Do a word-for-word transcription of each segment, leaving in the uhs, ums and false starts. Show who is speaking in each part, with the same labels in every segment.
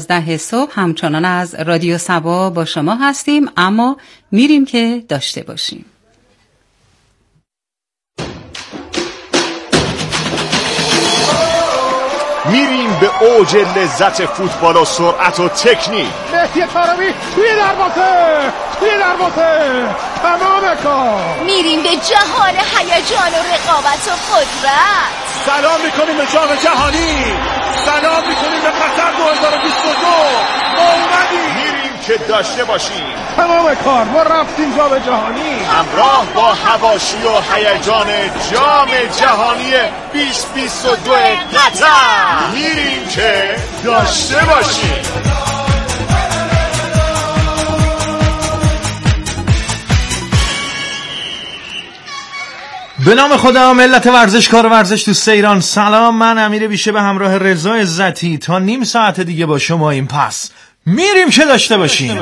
Speaker 1: دوازده صبح همچنان از رادیو سبا با شما هستیم، اما میریم که داشته باشیم.
Speaker 2: میریم به اوج لذت فوتبال و سرعت و تکنیک.
Speaker 3: مهدی طارمی توی دروازه، توی دروازه، تمام کار.
Speaker 4: میریم به جهان هیجان و رقابت و قدرت.
Speaker 2: سلام میکنیم به جام جهانی، سلام میکنیم به قطر دو هزار و بیست و دو. ما اومدیم، میریم که داشته باشیم.
Speaker 3: تمام کار، ما رفتیم جام جهانی.
Speaker 2: همراه با حواشی و هیجان جام جهانی بیست بیست و دو قطر، میریم که داشته باشیم.
Speaker 5: به نام خدا، ملت ورزشکار و ورزش دوست ایران، سلام. من امیر بیشه به همراه رضا عزتی تا نیم ساعت دیگه با شما این پس میریم که داشته باشیم.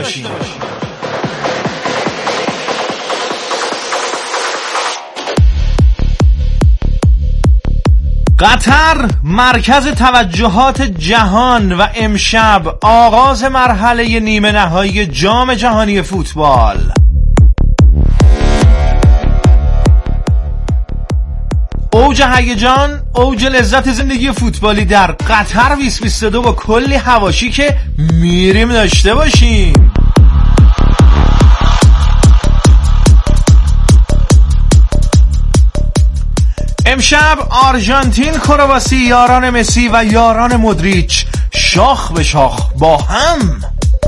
Speaker 5: قطر مرکز توجهات جهان و امشب آغاز مرحله نیمه نهایی جام جهانی فوتبال. اوج هیجان، اوج لذت زندگی فوتبالی در قطر بیست بیست و دو با کلی حواشی که میریم داشته باشیم. امشب آرژانتین، کرواسی، یاران مسی و یاران مودریچ شاخ به شاخ با هم.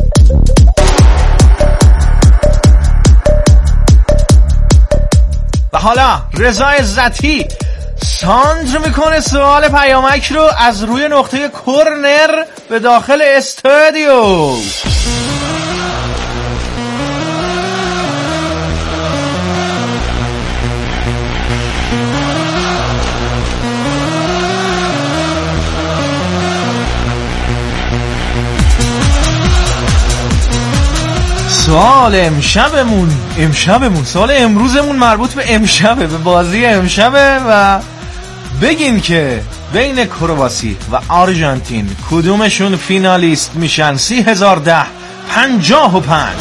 Speaker 5: و حالا رضا عزتی ساندر میکنه سوال پیامک رو از روی نقطه کورنر به داخل استادیو. سوال امشبمون امشبمون سوال امروزمون مربوط به امشبه، به بازی امشبه و بگین که بین کرواسی و آرژانتین کدومشون فینالیست میشن سی هزار و ده پنجاه و پنج.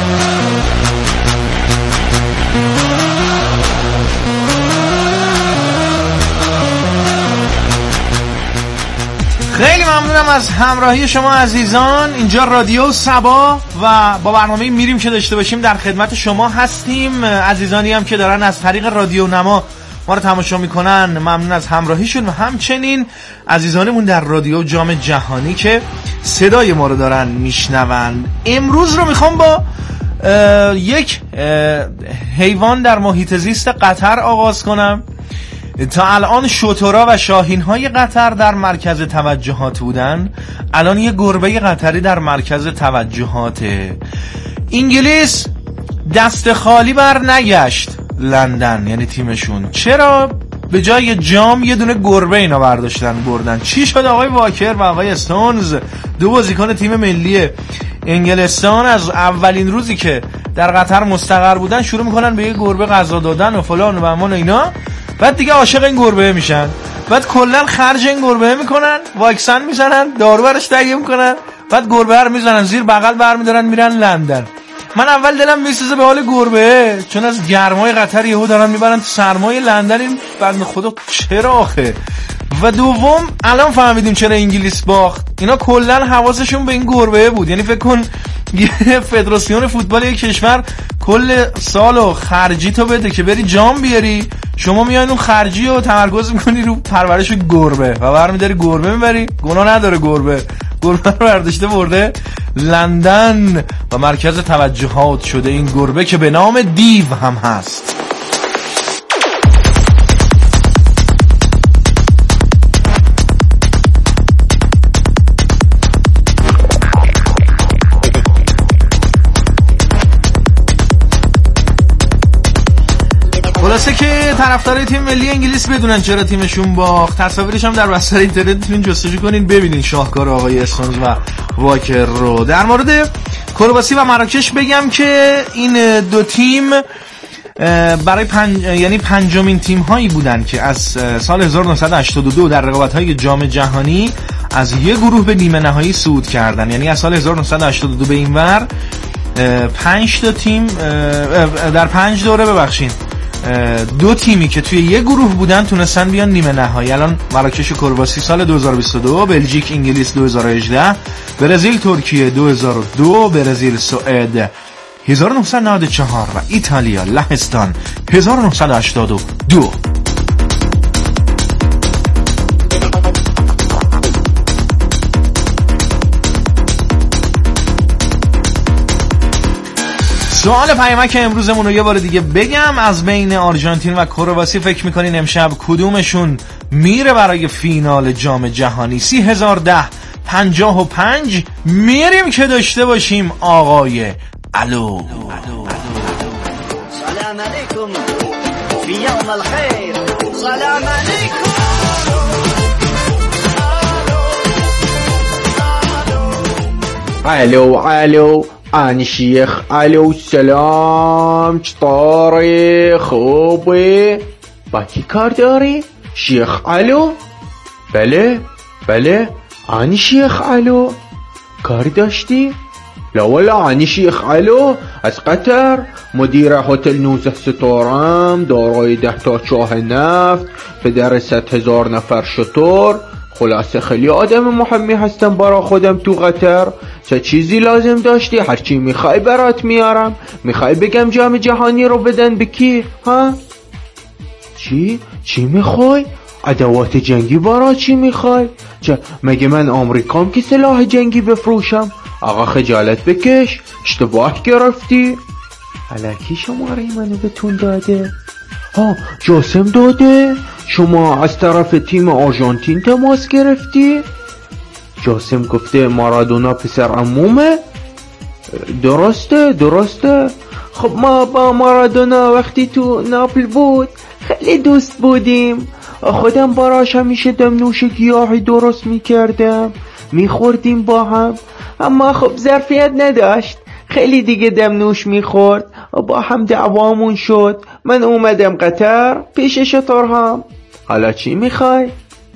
Speaker 5: خیلی ممنونم از همراهی شما عزیزان. اینجا رادیو سبا و با برنامه میریم که داشته باشیم در خدمت شما هستیم. عزیزانی هم که دارن از طریق رادیو نما ما رو تماشا میکنن، ممنون از همراهیشون و همچنین عزیزانمون در رادیو جام جهانی که صدای ما رو دارن میشنون. امروز رو میخوام با یک حیوان در محیط زیست قطر آغاز کنم. تا الان شترها و شاهین‌های قطر در مرکز توجهات بودن، الان یه گربه قطری در مرکز توجهاته. انگلیس دست خالی بر نگشت لندن، یعنی تیمشون. چرا؟ به جای جام یه دونه گربه اینا برداشتن بردن. چی شد؟ آقای واکر و آقای استونز، دو بازیکن تیم ملی انگلستان، از اولین روزی که در قطر مستقر بودن شروع میکنن به یه گربه غذا دادن و فلان و امان و اینا. بعد دیگه عاشق این گربه میشن، بعد کلا خرج این گربه میکنن، واکسن میزنن، دارو برش تهیه میکنن، بعد گربه رو میزنن زیر بغل برمیدارن میرن لندن. من اول دلم میسوزه به حال گربه، چون از گرمای قطر یهو دارن میبرن تو سرمای لندن. این بنده خدا چرا آخه؟ و دوم الان فهمیدیم چرا انگلیس باخت. اینا کلا حواسشون به این گربه بود. یعنی فکر کن یه فدراسیون فوتبال یک کشور کل سالو خرجی تو بده که بری جام بیاری، شما میای اون خرجی رو تمرکز میکنی رو پرورش گربه و برمیداری گربه میبری. گناه نداره گربه، گربه رو برداشته برده لندن و مرکز توجهات شده این گربه که به نام دیو هم هست. خلاصه که طرفدارای تیم ملی انگلیس بدونن چرا تیمشون باخت. تصاویرش هم در بستر اینترنت میتونین جستجو کنین ببینین شاهکار آقای استونز و واکر رو. در مورد کرواسی و مراکش بگم که این دو تیم برای پنج... یعنی پنجمین تیم هایی بودن که از سال هزار و نهصد و هشتاد و دو در رقابت های جام جهانی از یه گروه به نیمه نهایی صعود کردن. یعنی از سال هزار و نهصد و هشتاد و دو به این ور پنج تا تیم در پنج دوره ببخشید دو تیمی که توی یه گروه بودن تونستن بیان نیمه نهایی. الان مراکش و کرواسی سال دو هزار و بیست و دو، بلژیک انگلیس دو هزار و هجده، برزیل ترکیه دو هزار و دو، برزیل سوئد هزار و نهصد و نود و چهار و ایتالیا لهستان هزار و نهصد و هشتاد و دو. سوال پیامک امروزمون رو یه بار دیگه بگم، از بین آرژانتین و کرواسی فکر میکنین امشب کدومشون میره برای فینال جام جهانی؟ سی هزار ده پنجاه و پنج میریم که داشته باشیم آقای الو.
Speaker 6: سلام علیکم فی یوم الخیر. سلام علیکم.
Speaker 7: الو الو آن شیخ الو سلام، چطوری؟ خوبی؟ با کی کار داری؟ شیخ الو؟ بله بله آن شیخ الو کار داشتی؟ لا ولا آن شیخ الو از قطر، مدیر هتل نوزده ستارم، دارای ده تا چاه نفت، پدر صد هزار نفر شطور. خلاصه خیلی آدم مهمی هستم برا خودم تو قطر. چه چیزی لازم داشتی؟ هرچی میخوای برات میارم. میخوای بگم جام جهانی رو بدن به کی؟ ها؟ چی؟ چی میخوای؟ ادوات جنگی برا چی میخوای؟ چه مگه من آمریکام که سلاح جنگی بفروشم؟ آقا خجالت بکش، اشتباه گرفتی. الکی شماره منو بهتون داده؟ ها جاسم داده؟ شما از طرف تیم آرژانتین تماس گرفتی؟ جاسم گفته مارادونا پسر عمومه؟ درسته درسته. خب ما با مارادونا وقتی تو ناپل بود خیلی دوست بودیم. خودم براش همیشه دمنوش گیاهی درست میکردم، میخوردیم با هم. اما خب ظرفیت نداشت، خیلی دیگه دمنوش میخورد، با هم دعوامون شد. من اومدم قطر پیش شطورهام. حالا چی میخوای؟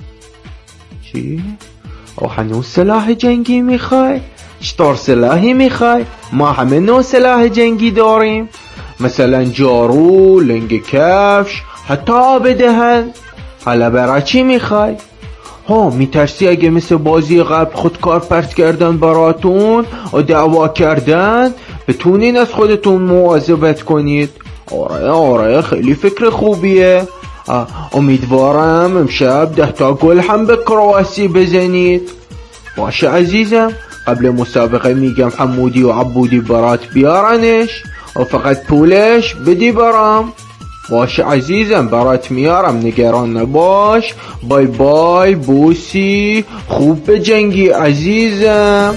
Speaker 7: چی؟ او هنوز سلاح جنگی میخوای؟ چطور سلاحی میخوای؟ ما همه نوع سلاح جنگی داریم، مثلا جارو، لنگ کفش، حتی آب دهن. حالا برای چی میخوای؟ ها میترسی اگه مثل بازی قبل خودکار پرت کردن براتون و دعوا کردن بتونین از خودتون مواظبت کنید؟ آره آره خیلی فکر خوبیه. امیدوارم امشب ده تا گل هم به کرواسی بزنید. باشه عزیزم، قبل مسابقه میگم حمودی و عبودی برات بیارنش و فقط پولش بدی برام. باشه عزیزم برات میارم، نگران نباش. بای بای بوسی، خوب به جنگی عزیزم.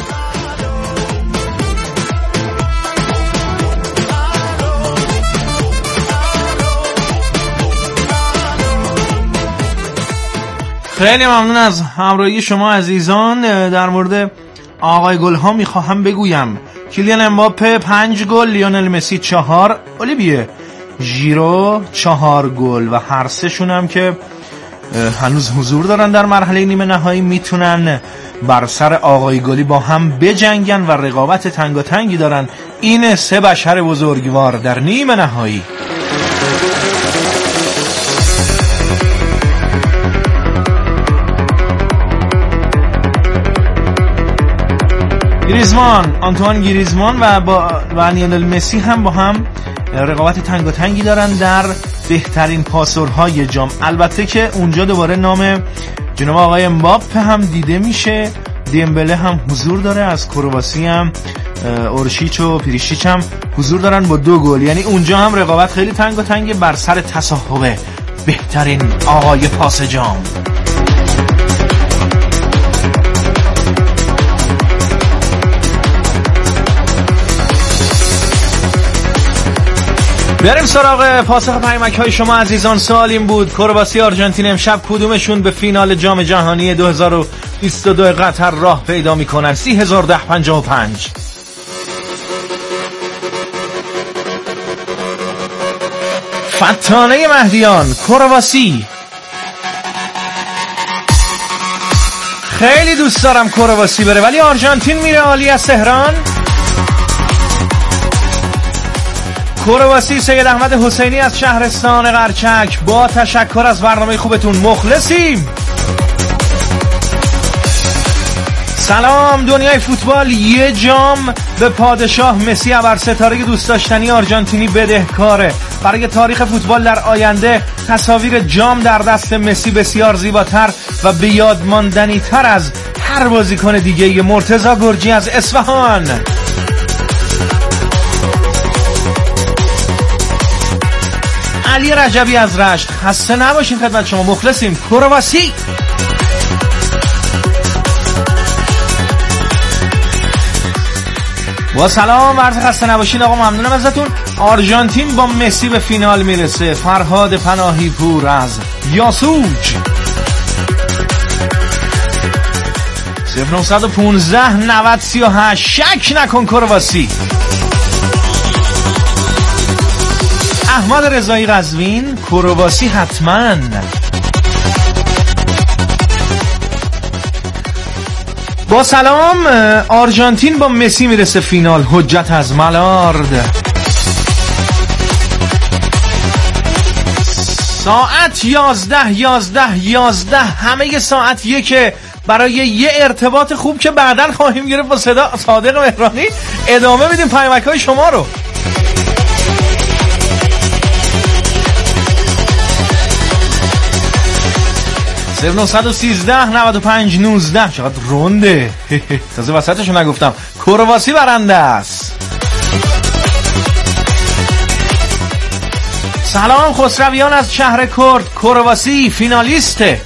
Speaker 5: خیلی ممنون از همراهی شما عزیزان. در مورد آقای گل ها میخواهم بگویم کیلیان امباپه پنج گل، لیونل مسی چهار، اولیویه ژیرو چهار گل و هر سه شون هم که هنوز حضور دارن در مرحله نیمه نهایی میتونن بر سر آقای گلی با هم بجنگن و رقابت تنگاتنگی دارن. این سه بشر بزرگوار در نیمه نهایی. گریزمان، آنتوان گریزمان و با و لیونل مسی هم با هم رقابت تنگاتنگی دارن در بهترین پاسورهای جام. البته که اونجا دوباره نام جناب آقای امباپه هم دیده میشه، دیمبله هم حضور داره، از کرواسی هم اورشیچ و پریشیچ هم حضور دارن با دو گل. یعنی اونجا هم رقابت خیلی تنگاتنگه بر سر تصاحب بهترین آقای پاس جام. بریم سراغ پاسخ پیامک های شما عزیزان. سوال این بود کرواسی آرژانتین امشب کدومشون به فینال جام جهانی دو هزار و بیست و دو قطر راه پیدا میکنن؟ سی هزار ده پنجاه و پنج. فتانه مهدیان کرواسی. خیلی دوست دارم کرواسی بره ولی آرژانتین میره عالی از تهران. کرواسی سید احمد حسینی از شهرستان قرچک، با تشکر از برنامه خوبتون، مخلصیم. سلام دنیای فوتبال، یه جام به پادشاه مسی ابرستاره دوست داشتنی آرژانتینی بدهکاره. برای تاریخ فوتبال در آینده تصاویر جام در دست مسی بسیار زیباتر و به یاد ماندنی تر از هر بازیکن دیگه. مرتضی گرجی از اصفهان. علی رجبی از رشت، خسته نباشین خدمت شما، مخلصیم. کرواسی. با سلام عرض خسته نباشین آقا، ممنونم ازتون. آرژانتین با مسی به فینال میرسه. فرهاد پناهی پور از یاسوج. صفر نه یک پنج نود سی و هشت. شک نکن کرواسی. احمد رضایی قزوین، کرواسی حتما. با سلام، آرژانتین با مسی میرسه فینال. حجت از ملارد. ساعت یازده یازده یازده، همه ساعت یکه. برای یه ارتباط خوب که بعداً خواهیم گرفت با صدا صادق مهرانی ادامه میدیم پیامک‌های شما رو. صفر نه یک سه نود و پنج نوزده. چقدر رونده. تازه وسطشو نگفتم. کرواسی برنده است. سلام خسرویان از شهر کرد، کرواسی فینالیسته.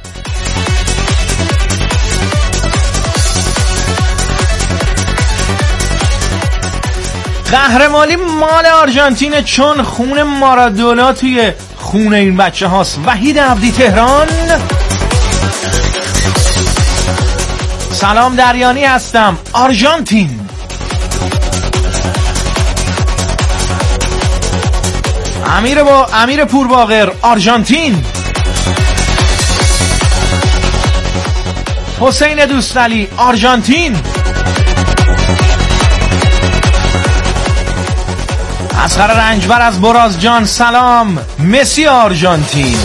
Speaker 5: قهرمانی مال آرژانتین چون خون مارادونا توی خون این بچه هاست. وحید عبدی تهران. سلام دریانی هستم، آرژانتین. امیر با امیر پورباغر، آرژانتین. حسین دوستعلی، آرژانتین. اصغر رنجبر از برازجان، سلام، مسی آرژانتین.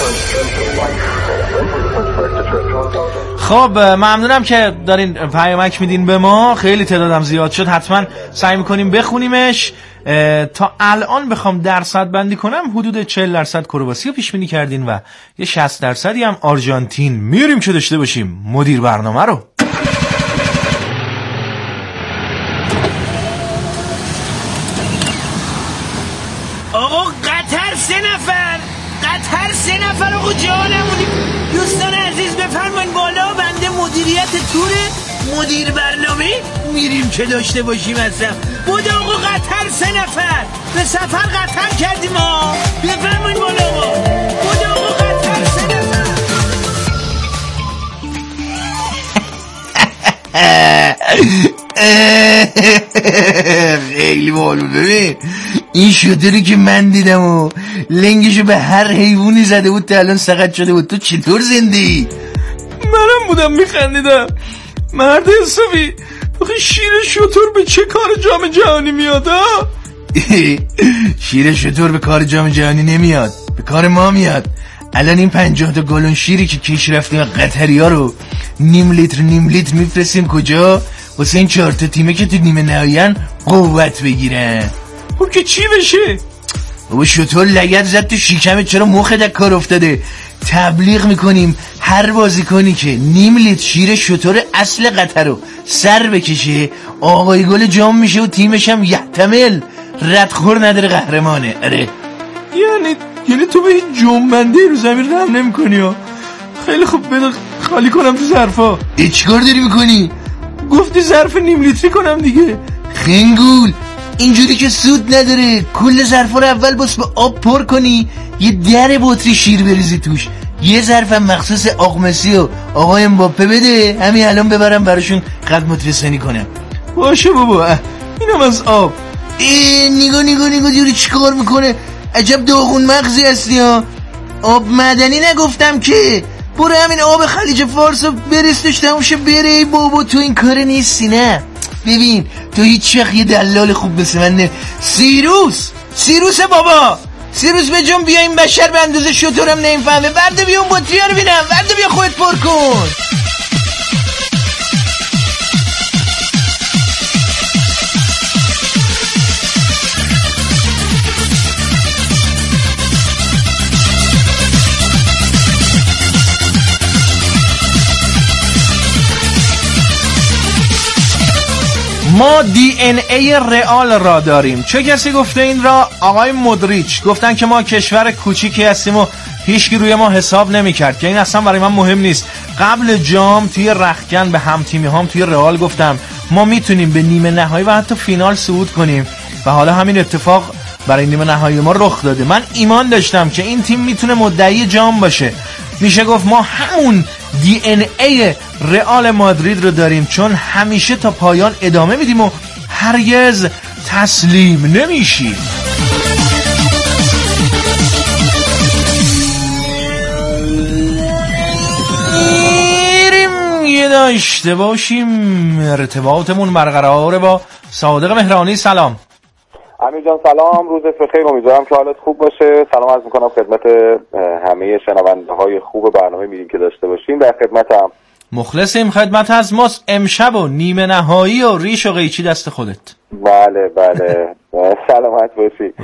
Speaker 5: خب ممنونم که دارین پیامک میدین به ما، خیلی تعدادم زیاد شد، حتما سعی میکنیم بخونیمش. تا الان بخوام درصد بندی کنم حدود چهل درصد کرواسی رو پیش بینی کردین و یه شصت درصدی هم آرژانتین. میریم که داشته باشیم مدیر برنامه رو.
Speaker 8: آقا قطر سه نفر قطر سه نفر آقا جانمونی. دوستان عزیز بفرمایید بالا، بنده مدیریت توره، مدیر برنامه. میریم که داشته باشیم اصلا. بود آقا قطر سه نفر به سفر قطر کردیم ها. بفرمایید بالا آقا. بود آقا قطر سه نفر.
Speaker 9: خیلی بالو. ببین این شوتری که من دیدم و لنگشو به هر حیوانی زده بود تا الان سقط شده بود. تو چطور زنده؟
Speaker 5: منم بودم میخندیدم. مرد حسابی آخه شیر شطور به چه کار جام جهانی میاد ها؟
Speaker 9: شیر شطور به کار جام جهانی نمیاد، به کار ما میاد. الان این پنجاه تا گالون شیری که کش رفتیم قطری ها رو نیم لیتر نیم لیتر میفرستیم کجا؟ واسه این چهار تا تیمه که تو نیمه نهایی‌ان قوت بگیرن.
Speaker 5: خب که چی بشه؟
Speaker 9: بابا شطور لگد زد تو شیکمت، چرا مخت از کار افتاده؟ تبلیغ میکنیم هر بازیکنی که نیم لیتر شیر شطور اصل قطر رو سر بکشه آقای گل جام میشه و تیمش هم یحتمل ردخور نداره، قهرمانه. اره
Speaker 5: یعنی یعنی تو به هیچ جنبنده رو زمین رحم نمی کنی ها؟ خیلی خوب، بده خالی کنم تو ظرفا.
Speaker 9: چیکار داری میکنی؟
Speaker 5: گفتی ظرف نیم لیتری کنم دیگه.
Speaker 9: خنگول، اینجوری که سود نداره. کل ظرفا رو اول باس به آب پر کنی، یه در بطری شیر بریزی توش، یه ظرفم مخصوص آق مسی و آقای امباپه بده، همین الان ببرم براشون خدمت رسانی کنم.
Speaker 5: باشه بابا، اینم از آب.
Speaker 9: ای نگاه نگاه نگاه دیوری چی کار میکنه؟ عجب داغون مغزی هستی ها. آب معدنی نگفتم که، برو همین آب خلیج فارس رو بریستش تموشه بره بابا، تو این کار نیستی. نه ببین تو هیچ وقت یه دلال خوب مثل من نه. سیروس سیروس بابا، سیروس به جون بیا، این بشر به اندازه شطورم نمیفهمه. برده بیا اون بطری‌ها رو بینم، برده بیا خودت پر کن.
Speaker 5: ما دی ان ای رئال را داریم. چه کسی گفته این را؟ آقای مودریچ. گفتن که ما کشور کوچیکی هستیم و هیچکی روی ما حساب نمی‌کرد، که این اصلا برای من مهم نیست. قبل جام توی رختکن به هم تیمی هام توی رئال گفتم ما میتونیم به نیمه نهایی و حتی فینال صعود کنیم و حالا همین اتفاق برای نیمه نهایی ما رخ داده. من ایمان داشتم که این تیم میتونه مدعی جام باشه. میشه گفت ما همون دی ان ای رئال مادرید رو داریم، چون همیشه تا پایان ادامه میدیم و هرگز تسلیم نمیشیم. میریم یه داشته باشیم ارتباطمون برقراره با صادق مهرانی. سلام
Speaker 10: امیر جان. سلام، روزت بخیر، امیدوارم که حالت خوب باشه. سلام عرض میکنم خدمت همه شنونده های خوب برنامه میریم که داشته باشیم. در خدمتم.
Speaker 5: مخلصیم، خدمت از ماست. امشب و نیمه نهایی و ریش و قیچی دست خودت.
Speaker 10: بله بله سلامت باشی.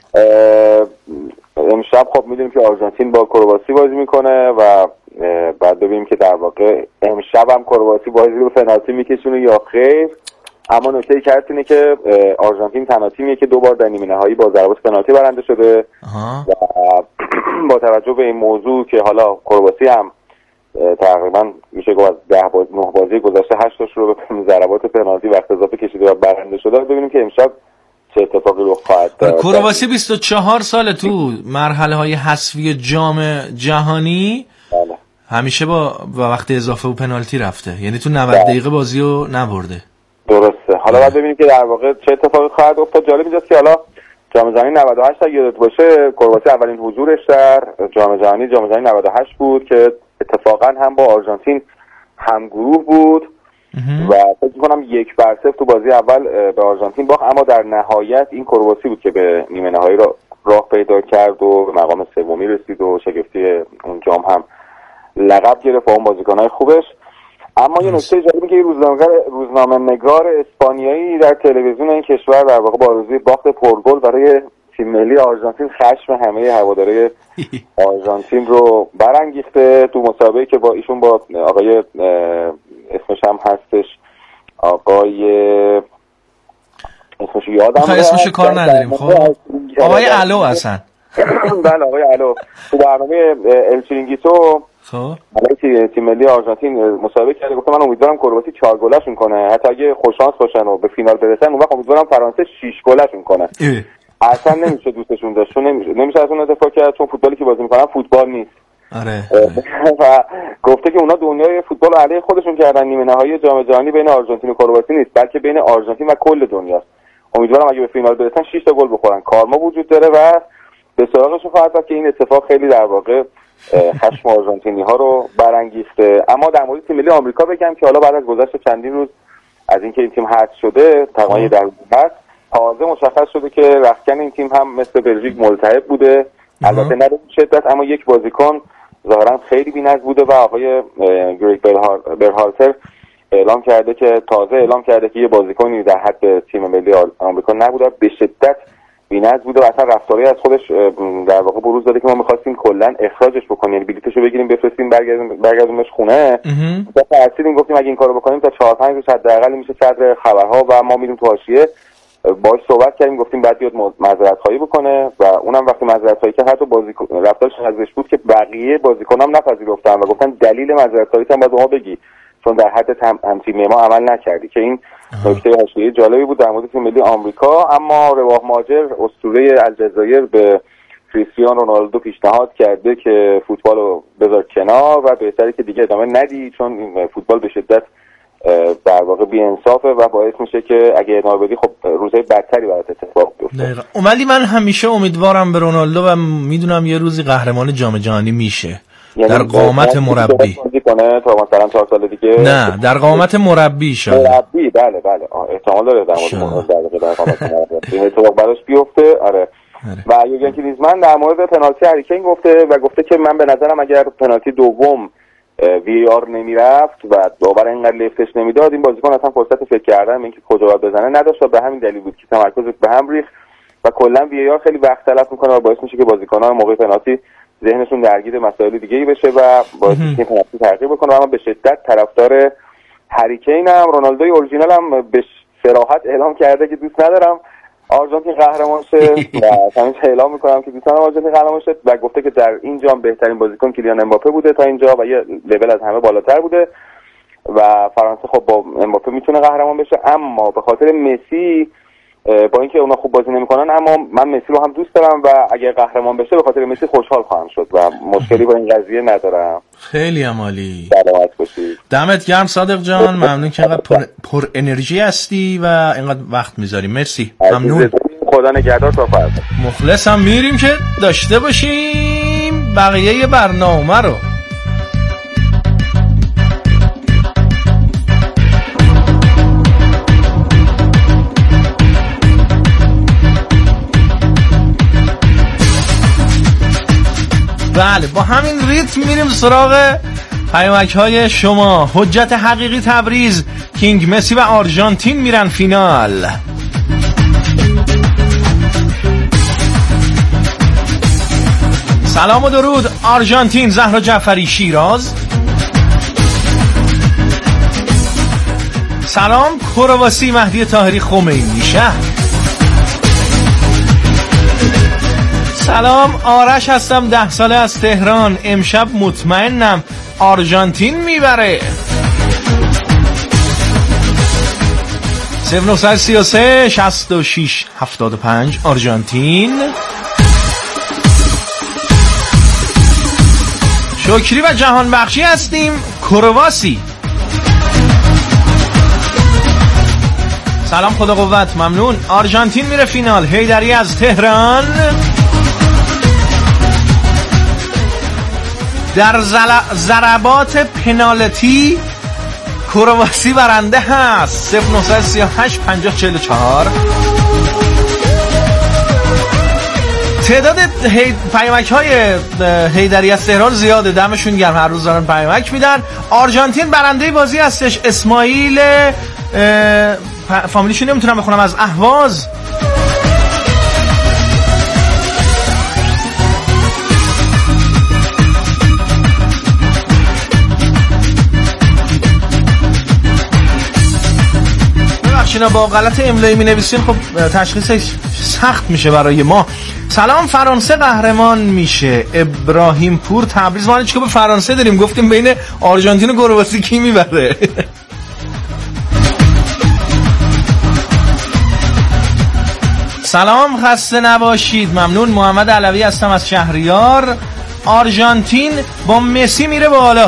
Speaker 10: امشب خب میدونیم که آرژانتین با کرواسی بازی میکنه و بعد ببینیم که در واقع امشب هم کرواسی بازی رو پنالتی میکشونه یا خیر. اما نکته که هست اینه که آرژانتین تنها تیمیه که دو بار در نیمه نهایی با ضربات پنالتی برنده شده. آها. و با توجه به این موضوع که حالا کرواسی هم تقریبا میشه گفت از ده باز نه بازی گذشته هشتاش رو به ضربات پنالتی وقت اضافه کشیده و برنده شده. ببینیم که امشب چه اتفاقی رخ خواهد داد.
Speaker 5: کرواسی بیست و چهار سال تو مرحله های حذفی جام جهانی بله. همیشه با وقت اضافه و پنالتی رفته، یعنی تو نود بله. دقیقه بازی رو نبرده.
Speaker 10: درسته. حالا باید ببینیم که در واقع چه اتفاقی خواهد افتاد. جالب اینجاست که حالا جام جهانی نود و هشت اگه یادت باشه کرواسی اولین حضورش در جام جهانی جام جهانی نود و هشت بود که اتفاقا هم با آرژانتین هم گروه بود و فکر می‌کنم یک بر صفر تو بازی اول به آرژانتین باخت، اما در نهایت این کرواسی بود که به نیمه نهایی را راه پیدا کرد و به مقام سومی رسید و شگفتی اون جام هم لقب گرفت با اون بازیکن‌های خوبش. اما یه نکته جالبی که روزنامه‌نگار روزنامه‌نگار اسپانیایی در تلویزیون این کشور در واقع با آرزوی باخت پرگل برای تیم ملی آرژانتین خشم همه هواداره آرژانتین رو برانگیخته تو مسابقه که با ایشون با آقای اسمش هم هستش آقای اسمش یادم
Speaker 5: میاد، اسمش کار نداریم. خب آقای الو هستن.
Speaker 10: بله آقای الو تو برنامه ال چیرینگیتو خب علی تیم ملی آرژانتین مسابقه کرده، گفتم من امیدوارم کرواسی چهار گلشون کنه، حتی اگه خوششانس باشن و به فینال برسن اون وقت امیدوارم فرانسه شش گلشون کنه. اصلا نمیشه دوستشون داشت، نمیشه نمیشه از اون اتفاق کرد، چون فوتبالی که بازی میکنن فوتبال نیست.
Speaker 5: آره.
Speaker 10: و گفته که اونا دنیای فوتبال رو علیه خودشون کردن. نیمه نهایی جام جهانی بین آرژانتین و کرواسی نیست، بلکه بین آرژانتین و کل دنیاست. امیدوارم اگه به فینال برسن شش تا گل بخورن. کارما وجود داره و به سراغشون خواهد رفت که این اتفاق خیلی در واقع خشم آرژانتینی ها رو برانگیخته. اما در مورد تیم ملی آمریکا بگم که حالا بعد از گذشت چندین روز از اینکه این تیم حذف شده تقریبا در هست تازه مشخص شده که رختکن این تیم هم مثل بلژیک ملتهب بوده، البته نه به شدت، اما یک بازیکن ظاهرا خیلی بی‌نظم بوده و آقای گریگ برهالتر اعلام کرده که تازه اعلام کرده که یه بازیکنی در حد تیم ملی آمریکا نبوده، به شدت بی‌نظم بوده و اصلا رفتاری از خودش در واقع بروز داده که ما می‌خواستیم کلاً اخراجش بکنیم، یعنی بلیطشو بگیریم بفرستیم برگردیم برگردیمش خونه. ما ترسیدیم گفتیم اگه این کارو بکنیم تا چهار پنج روز حداقل میشه صدر خبرها و ما میریم تو حاشیه. باهاش صحبت کردیم، گفتیم بعد بیاد معذرت خواهی بکنه و اونم وقتی معذرت خواهی کرد حتی بازیکن رفتارش ازش بود که بقیه بازیکنام نپذیرفتن و گفتن دلیل معذرت خواهیت هم باید ما بگی چون در حد هم تیم ما عمل نکردی، که این نکته حاشیه‌ای جالبی بود در مورد تیم ملی آمریکا. اما رواه ماجر اسطوره الجزایر به کریستیانو رونالدو پیشنهاد کرده که فوتبال رو بذار کنار و بهتره که دیگه ادامه ندی چون فوتبال به شدت در واقع بی‌انصافه و باعث میشه که اگه ادامه بدی خب روزهای بدتری برات اتفاق بیفته.
Speaker 5: ولی من همیشه امیدوارم به رونالدو و میدونم یه روزی قهرمان جام جهانی میشه. در قامت مربی
Speaker 10: بازی کنه تا مثلا چهار سال دیگه؟
Speaker 5: نه در قامت مربی شد.
Speaker 10: مربی بله بله احتمال داره در مورد در در قامت مربی اتفاق براش بیفته. آره و یورگن کلینزمن در مورد پنالتی هری کین گفته و گفته که من به نظرم اگر پنالتی دوم وی آر نمیرفت و داور اینقدر لفتش نمیداد این بازیکن اصلا فرصت فکر کردن اینکه کجا باید بزنه نداشت و به همین دلیل بود که تمرکزش به هم ریخت و کلا وی آر خیلی وقت تلف میکنه و باعث میشه که بازیکن‌ها موقع پنالتی ذهنشون درگیر مسائل دیگه‌ای بشه و باعث میشه که پنالتی تغییر بکنه. اما به شدت طرفدار هری کینم. رونالدوی اورجینال هم به صراحت اعلام کرده که دوست ندارم آرژانتین قهرمان شه و همین اعلام میکنم که دوست ندارم آرژانتین قهرمان شه و گفته که در این جام بهترین بازیکن کیلیان امباپه بوده تا اینجا و یه لول از همه بالاتر بوده و فرانسه خب با امباپه میتونه قهرمان بشه. اما به خاطر مسی با اینکه اونا خوب بازی نمیکنن اما من مسی رو هم دوست دارم و اگر قهرمان بشه به خاطر مسی خوشحال خواهم شد و مشکلی با این قضیه ندارم.
Speaker 5: خیلی عالی.
Speaker 10: سلامت باشید.
Speaker 5: دمت گرم صادق جان، ممنون که اینقدر پر, پر انرژی هستی و اینقدر وقت میذاری. مرسی. ممنون.
Speaker 10: خدا نگهدار تا فردا.
Speaker 5: مخلصم. میریم که داشته باشیم بقیه برنامه رو. بله با همین ریتم میریم سراغ پیامک های شما. حجت حقیقی تبریز، کینگ مسی و آرژانتین میرن فینال. سلام و درود آرژانتین، زهرا جعفری شیراز. سلام کرواسی، مهدی طاهری خمینی شهر. سلام آرش هستم، ده ساله از تهران. امشب مطمئنم آرژانتین میبره. صفر نه سه سه شصت و شش هفتاد و پنج آرژانتین. شکری و جهان بخشی هستیم، کرواسی. سلام خدا قوت، ممنون. آرژانتین میره فینال. حیدری از تهران. در ضربات پنالتی کرواسی برنده هست. صفر نه سه هشت پنجاه چهل و چهار. تعداد هی... پیامک های حیدری از تهران زیاده، دمشون گرم، هر روز دارن پیامک میدن. آرژانتین برنده بازی هستش. اسماعیل اه... فامیلیشو نمیتونم بخونم، از اهواز. ببخشید با غلط املایی می نویسیم، خب تشخیصش سخت میشه برای ما. سلام فرانسه قهرمان میشه. ابراهیم پور تبریز. ما چیکار به فرانسه داریم؟ گفتیم بین آرژانتین و کرواسی کی میبره. سلام خسته نباشید، ممنون. محمد علوی هستم از شهریار. آرژانتین با مسی میره بالا.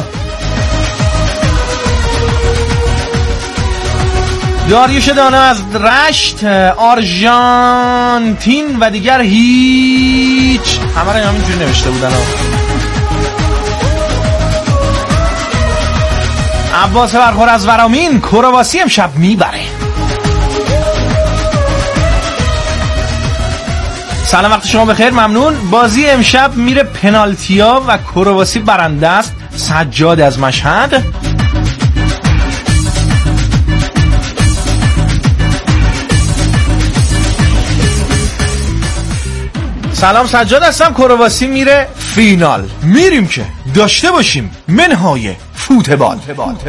Speaker 5: داریوش دانا از رشت. آرژانتین و دیگر هیچ. همه را همینجوری نوشته بودن ها. عباس برخور از ورامین. کرواسی امشب میبره. سلام وقت شما بخیر، ممنون. بازی امشب میره پنالتیا و کرواسی برنده است. سجاد از مشهد. سلام سجاد هستم. کرواسی میره فینال. میریم که داشته باشیم منهای فوتبال.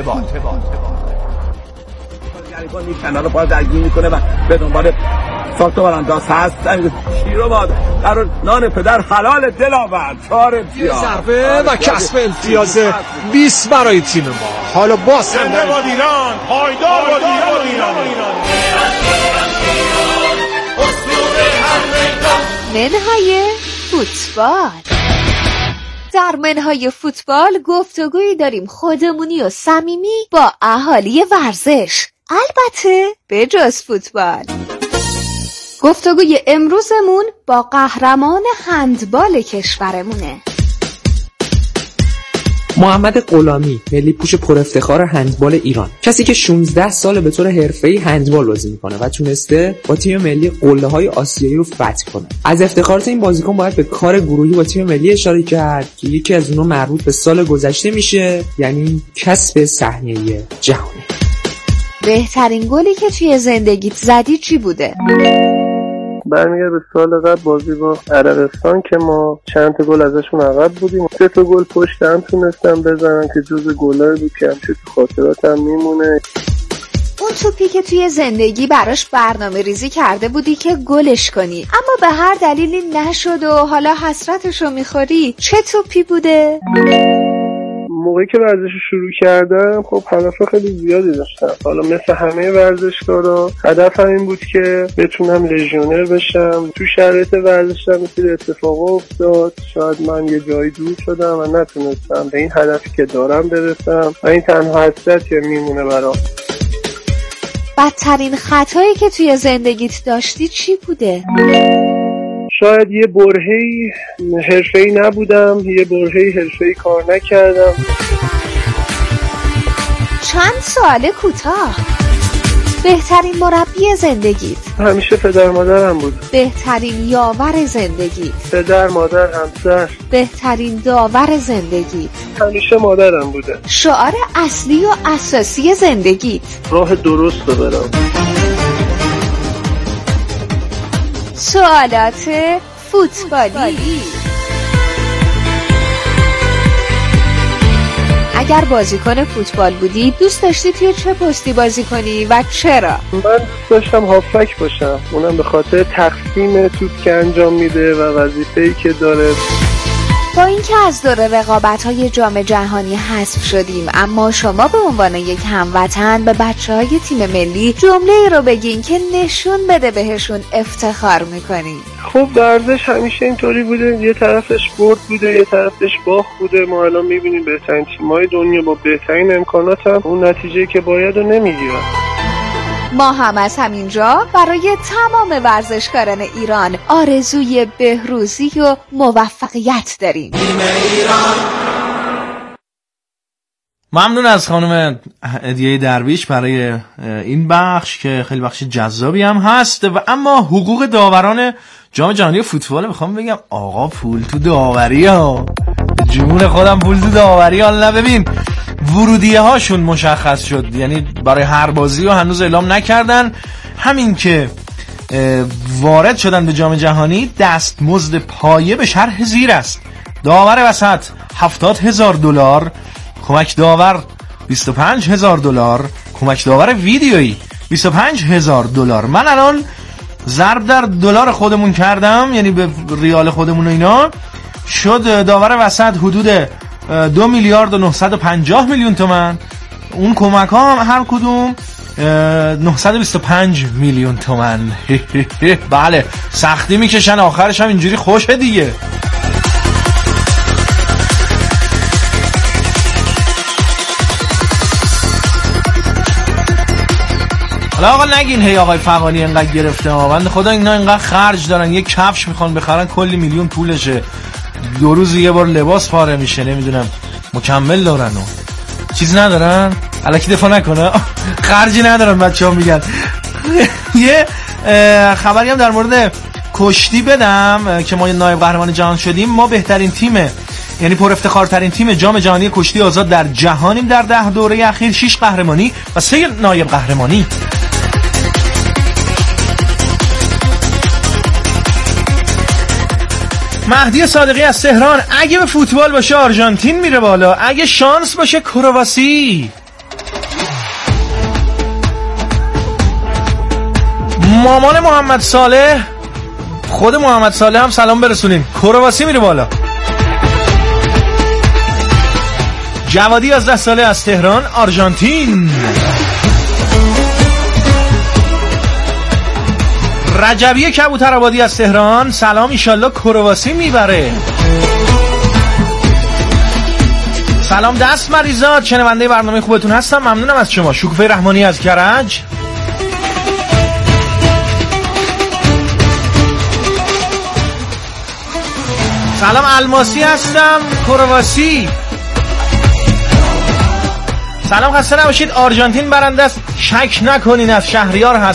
Speaker 11: کنار پا درگیر میکنه و به دنبال ساخت برانداز هست. شیرو باد در نان پدر حلال دل آورد. چهار امتیاز
Speaker 3: ضربه و کسب امتیاز بیست برای تیم ما. حالا باز
Speaker 2: زنده باد ایران، پایدار باد ایران.
Speaker 4: منهای فوتبال. در منهای فوتبال گفتگویی داریم خودمونی و صمیمی با اهالی ورزش، البته به جز فوتبال. گفتگوی امروزمون با قهرمان هندبال کشورمونه.
Speaker 12: محمد غلامی، ملی پوش پر افتخار هندبال ایران، کسی که شانزده سال به طور حرفه‌ای هندبال بازی میکنه و تونسته با تیم ملی قله‌های آسیایی رو فتح کنه. از افتخارات این بازیکن باید به کار گروهی با تیم ملی اشاره کرد که یکی از اونها مربوط به سال گذشته میشه، یعنی کسب سهمیه جهانی.
Speaker 4: بهترین گلی که توی زندگیت زدی چی بوده؟
Speaker 13: برمیگرده به سال قبل بازی با عربستان که ما چند تا گل ازشون عقب بودیم، سه تا گل پشت هم تونستم بزنم که جزو گلای بود که همیشه تو خاطراتم میمونه.
Speaker 4: اون توپی که توی زندگی براش برنامه ریزی کرده بودی که گلش کنی اما به هر دلیلی نشد و حالا حسرتشو میخوری، چه توپی بوده؟
Speaker 13: موقعی که ورزش شروع کردم خب هدف خیلی زیادی داشتم. حالا مثل همه ورزشکارا هدفم این بود که بتونم لژیونر بشم. تو شرایط ورزشم مثل اتفاق افتاد، شاید من یه جایی دور شدم و نتونستم به این هدفی که دارم برسم و این تنها حسرتی میمونه برام.
Speaker 4: بدترین خطایی که توی زندگیت داشتی چی بوده؟
Speaker 13: شاید یه برهه‌ای حرفه‌ای نبودم، یه برهه‌ای حرفه‌ای کار نکردم.
Speaker 4: چند سال کوتاه. بهترین مربی زندگیت؟
Speaker 13: همیشه پدر مادرم بود.
Speaker 4: بهترین یاور زندگیت؟
Speaker 13: پدر مادر همسر.
Speaker 4: بهترین داور زندگیت؟
Speaker 13: همیشه مادرم بوده.
Speaker 4: شعار اصلی و اساسی زندگیت؟
Speaker 13: راه درست رو برم.
Speaker 4: سوالات فوتبالی. اگر بازیکن فوتبال بودی دوست داشتی توی چه پستی بازی کنی و چرا؟
Speaker 13: من دوست داشتم هافبک باشم، اونم به خاطر تقسیم توپ که انجام میده و وظیفه‌ای که داره.
Speaker 4: با اینکه از دور رقابت‌های جام جهانی حذف شدیم اما شما به عنوان یک هموطن به بچه‌های تیم ملی جمله‌ای رو بگین که نشون بده بهشون افتخار می‌کنی.
Speaker 13: خب ورزش همیشه اینطوری بوده، یه طرفش برد بوده یه طرفش باخت بوده. ما الان می‌بینیم بهترین تیم‌های دنیا با بهترین امکانات هم اون نتیجه‌ای که باید رو نمی‌گیرن.
Speaker 4: ما هم از همینجا برای تمام ورزشکاران ایران آرزوی بهروزی و موفقیت داریم.
Speaker 5: ممنون از خانم هدیه درویش برای این بخش که خیلی بخش جذابی هم هست. و اما حقوق داوران جام جهانی فوتبال میخوام بگم آقا پول تو داوری ها، جون خودم پول تو داوری ها. نه ببین ورودیه هاشون مشخص شد، یعنی برای هر بازی رو هنوز اعلام نکردن. همین که وارد شدن به جام جهانی دستمزد پایه به شرح زیر است: داور وسط هفتاد هزار دلار، کمک داور بیست و پنج هزار دلار، کمک داور ویدیویی بیست و پنج هزار دلار. من الان ضرب در دلار خودمون کردم، یعنی به ریال خودمون و اینا شد داور وسط حدود دو میلیارد و نهصد و پنجاه میلیون تومان. اون کمک ها هم هر کدوم نهصد و بیست و پنج میلیون تومان. بله سختی میکشن، آخرش هم اینجوری خوشه دیگه. حالا آقا نگین هی آقای فغانی اینقدر گرفته ها، بنده خدا اینا اینقدر خرج دارن، یک کفش میخوان بخرن کلی میلیون پولشه، دو روز یه بار لباس پاره میشه، نمیدونم مکمل دارن و چیز ندارن. الکی دفاع نکنه، خرجی ندارن بچه‌ها میگن. یه خبری هم در مورد کشتی بدم که ما نایب قهرمان جهان شدیم. ما بهترین تیم، یعنی پر افتخارترین تیم جام جهانی کشتی آزاد در جهانیم. در ده دوره اخیر شش قهرمانی و سه نایب قهرمانی. مهدی صادقی از تهران: اگه به فوتبال باشه آرژانتین میره بالا، اگه شانس باشه کرواسی. مامان محمد صالح، خود محمد صالح هم سلام برسونین، کرواسی میره بالا. جوادی از ده ساله از تهران: آرژانتین. رجبی کبوترآبادی از تهران: سلام، ایشالله کرواسی میبره. سلام دست مریضات، شنونده برنامه خوبتون هستم، ممنونم از شما. شکوفه رحمانی از کرج: سلام الماسی هستم، کرواسی. سلام خسته نباشید. آرژانتین برنده است، شک نکنین از شهریار هست.